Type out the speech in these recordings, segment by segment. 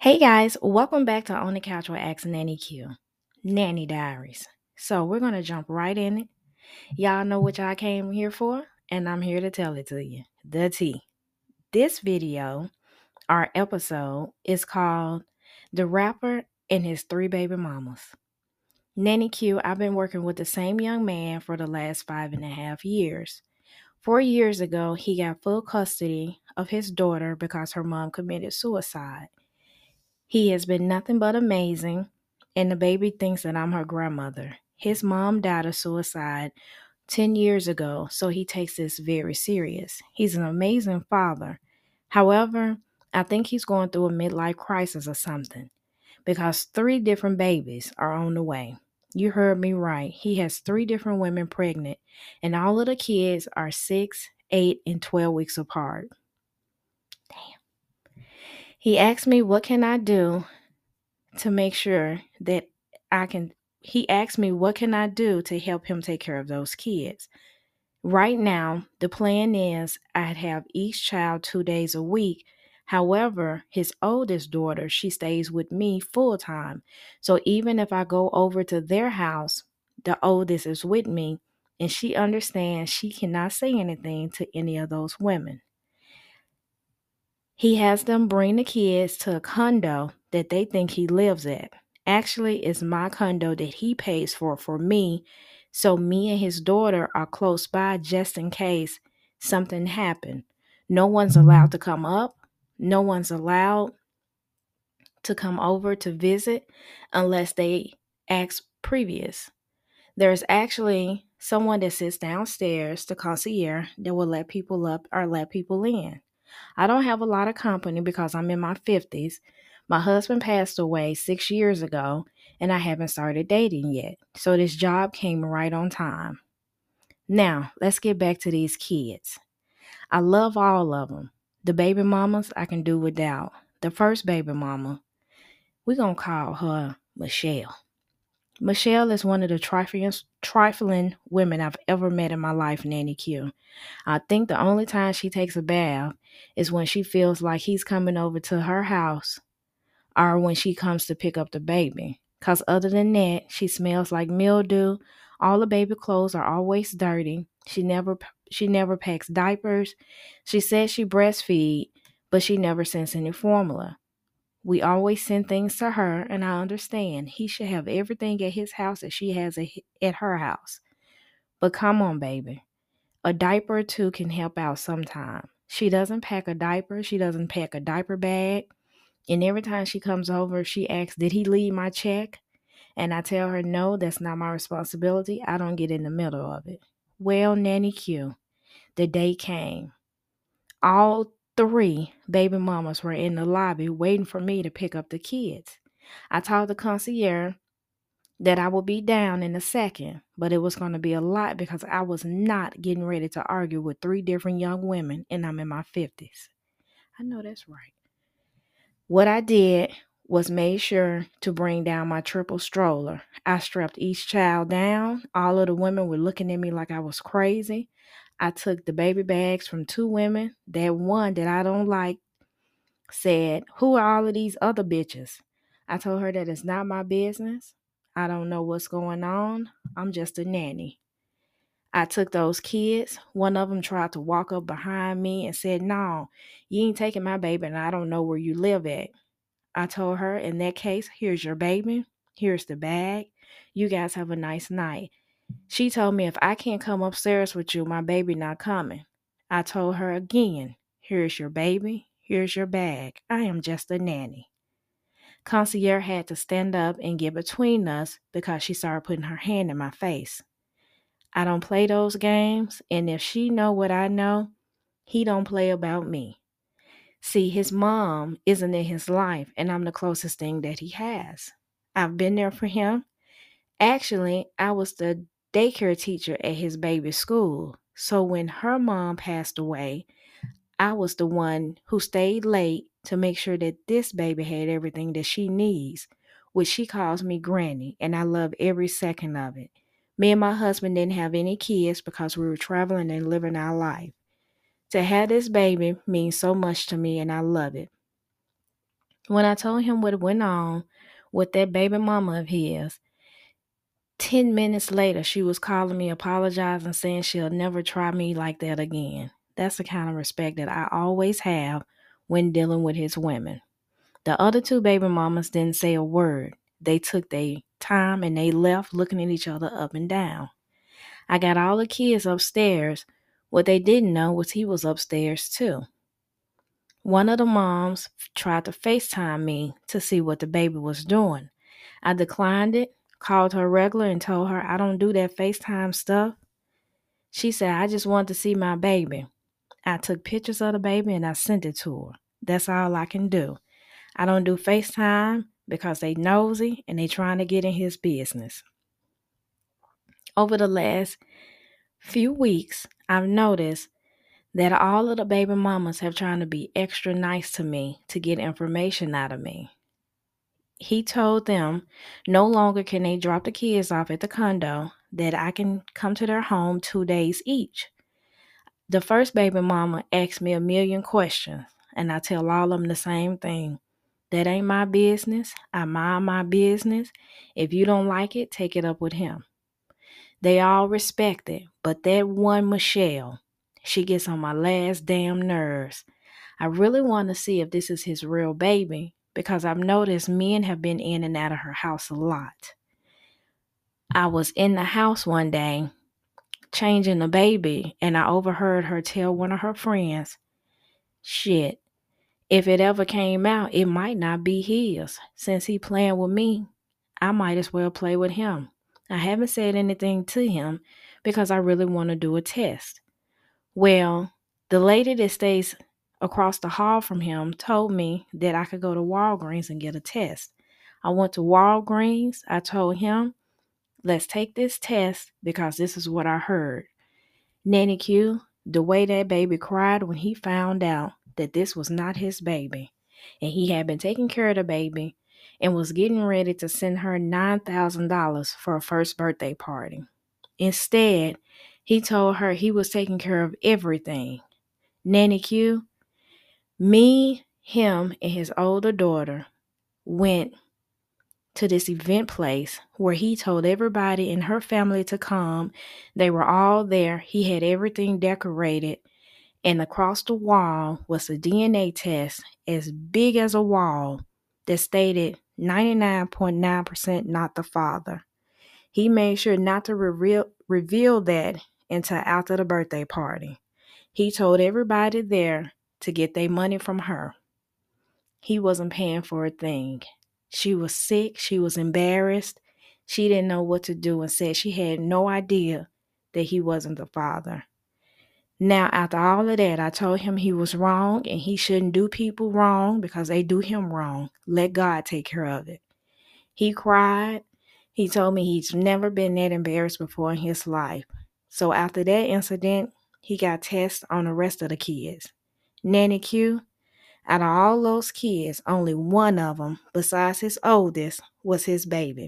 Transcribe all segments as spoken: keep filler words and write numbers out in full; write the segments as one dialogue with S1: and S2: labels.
S1: Hey guys, welcome back to On the Couch with Ask Nanny Q, Nanny Diaries. So we're gonna jump right in it. Y'all know what y'all came here for, and I'm here to tell it to you. The tea. This video, our episode, is called "The Rapper and His Three Baby Mamas." Nanny Q, I've been working with the same young man for the last five and a half years. Four years ago, he got full custody of his daughter because her mom committed suicide. He has been nothing but amazing, and the baby thinks that I'm her grandmother. His mom died of suicide ten years ago, so he takes this very serious. He's an amazing father. However, I think he's going through a midlife crisis or something because three different babies are on the way. You heard me right. He has three different women pregnant, and all of the kids are six, eight, and twelve weeks apart. Damn. He asked me, what can I do to make sure that I can he asked me what can I do to help him take care of those kids. Right now, the plan is I'd have each child two days a week. However, his oldest daughter, she stays with me full time. So even if I go over to their house, the oldest is with me and she understands she cannot say anything to any of those women. He has them bring the kids to a condo that they think he lives at. Actually, it's my condo that he pays for for me, so me and his daughter are close by just in case something happened. No one's allowed to come up. No one's allowed to come over to visit unless they ask previous. There's actually someone that sits downstairs, the concierge, that will let people up or let people in. I don't have a lot of company because I'm in my fifties. My husband passed away six years ago, and I haven't started dating yet. So this job came right on time. Now, let's get back to these kids. I love all of them. The baby mamas, I can do without. The first baby mama, we're going to call her Michelle. Michelle is one of the trifling, trifling women I've ever met in my life, Nanny Q. I think the only time she takes a bath is when she feels like he's coming over to her house or when she comes to pick up the baby. Because other than that, she smells like mildew. All the baby clothes are always dirty. She never she never packs diapers. She says she breastfeed, but she never sends any formula. We always send things to her, and I understand. He should have everything at his house that she has at her house. But come on, baby. A diaper or two can help out sometime. She doesn't pack a diaper. She doesn't pack a diaper bag. And every time she comes over, she asks, did he leave my check? And I tell her, no, that's not my responsibility. I don't get in the middle of it. Well, Nanny Q, the day came. All three baby mamas were in the lobby waiting for me to pick up the kids. I told the concierge that I would be down in a second, but it was going to be a lot because I was not getting ready to argue with three different young women, and I'm in my fifties. I know that's right. What I did was made sure to bring down my triple stroller. I strapped each child down. All of the women were looking at me like I was crazy. I took the baby bags from two women. That one that I don't like said, who are all of these other bitches? I told her that it's not my business. I don't know what's going on. I'm just a nanny. I took those kids. One of them tried to walk up behind me and said, no, you ain't taking my baby and I don't know where you live at. I told her, in that case, here's your baby. Here's the bag. You guys have a nice night. She told me if I can't come upstairs with you, my baby not coming. I told her again, here's your baby. Here's your bag. I am just a nanny. Concierge had to stand up and get between us because she started putting her hand in my face. I don't play those games, and if she know what I know, he don't play about me. See, his mom isn't in his life, and I'm the closest thing that he has. I've been there for him. Actually, I was the daycare teacher at his baby's school. So when her mom passed away, I was the one who stayed late to make sure that this baby had everything that she needs, which she calls me Granny, and I love every second of it. Me and my husband didn't have any kids because we were traveling and living our life. To have this baby means so much to me, and I love it. When I told him what went on with that baby mama of his, ten minutes later, she was calling me, apologizing, saying she'll never try me like that again. That's the kind of respect that I always have when dealing with his women. The other two baby mamas didn't say a word. They took their time and they left looking at each other up and down. I got all the kids upstairs. What they didn't know was he was upstairs too. One of the moms tried to FaceTime me to see what the baby was doing. I declined it, called her regular and told her I don't do that FaceTime stuff. She said, I just want to see my baby. I took pictures of the baby and I sent it to her. That's all I can do. I don't do FaceTime because they nosy and they trying to get in his business. Over the last few weeks, I've noticed that all of the baby mamas have trying to be extra nice to me to get information out of me. He told them no longer can they drop the kids off at the condo, that I can come to their home two days each. The first baby mama asked me a million questions, and I tell all of them the same thing. That ain't my business. I mind my business. If you don't like it, take it up with him. They all respect it, but that one Michelle, she gets on my last damn nerves. I really want to see if this is his real baby because I've noticed men have been in and out of her house a lot. I was in the house one day changing the baby and I overheard her tell one of her friends, shit, if it ever came out, it might not be his. Since he playing with me, I might as well play with him. I haven't said anything to him because I really want to do a test. Well, the lady that stays across the hall from him told me that I could go to Walgreens and get a test. I went to Walgreens. I told him, let's take this test because this is what I heard. Nanny Q, the way that baby cried when he found out that this was not his baby and he had been taking care of the baby and was getting ready to send her nine thousand dollars for a first birthday party. Instead, he told her he was taking care of everything. Nanny Q, me, him, and his older daughter went to this event place where he told everybody in her family to come. They were all there. He had everything decorated. And across the wall was a D N A test as big as a wall that stated ninety-nine point nine percent not the father. He made sure not to reveal, reveal that until after the birthday party. He told everybody there to get their money from her. He wasn't paying for a thing. She was sick. She was embarrassed. She didn't know what to do and said she had no idea that he wasn't the father. Now, after all of that, I told him he was wrong and he shouldn't do people wrong because they do him wrong. Let God take care of it. He cried. He told me he's never been that embarrassed before in his life. So after that incident, he got tests on the rest of the kids. Nanny Q, out of all those kids, only one of them, besides his oldest, was his baby.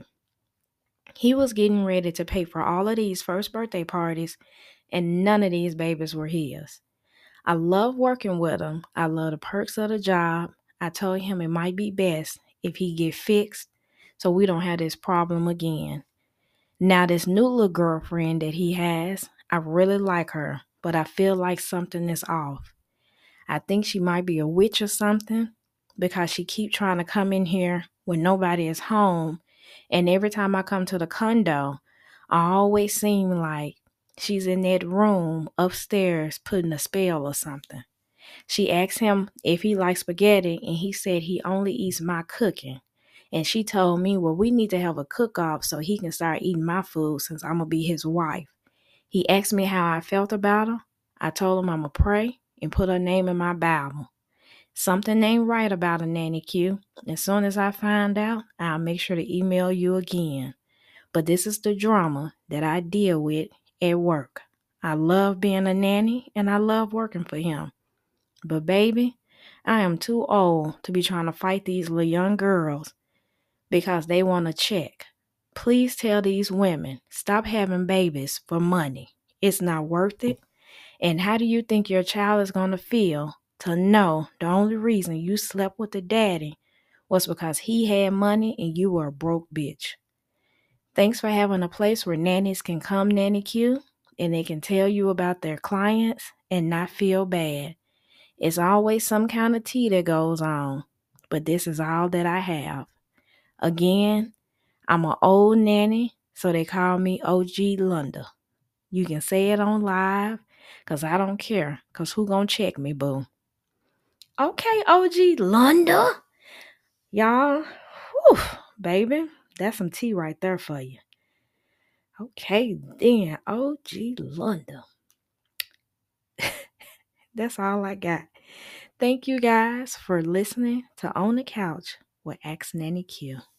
S1: He was getting ready to pay for all of these first birthday parties, and none of these babies were his. I love working with him. I love the perks of the job. I told him it might be best if he get fixed so we don't have this problem again. Now, this new little girlfriend that he has, I really like her, but I feel like something is off. I think she might be a witch or something because she keep trying to come in here when nobody is home. And every time I come to the condo, I always seem like she's in that room upstairs putting a spell or something. She asked him if he likes spaghetti, and he said he only eats my cooking. And she told me, well, we need to have a cook-off so he can start eating my food since I'm going to be his wife. He asked me how I felt about her. I told him I'm going to pray and put her name in my Bible. Something ain't right about a Nanny Q. As soon as I find out, I'll make sure to email you again. But this is the drama that I deal with at work. I love being a nanny and I love working for him. But baby, I am too old to be trying to fight these little young girls because they want a check. Please tell these women, stop having babies for money. It's not worth it. And how do you think your child is going to feel to know the only reason you slept with the daddy was because he had money and you were a broke bitch. Thanks for having a place where nannies can come nanny Q and they can tell you about their clients and not feel bad. It's always some kind of tea that goes on, but this is all that I have. Again, I'm an old nanny, so they call me O G Lunda. You can say it on live, because I don't care, because who gonna check me, boo? Okay, O G Lunda. Y'all, whew, baby, that's some tea right there for you. Okay, then, O G Lunda. That's all I got. Thank you guys for listening to On the Couch with Ask Nanny Q.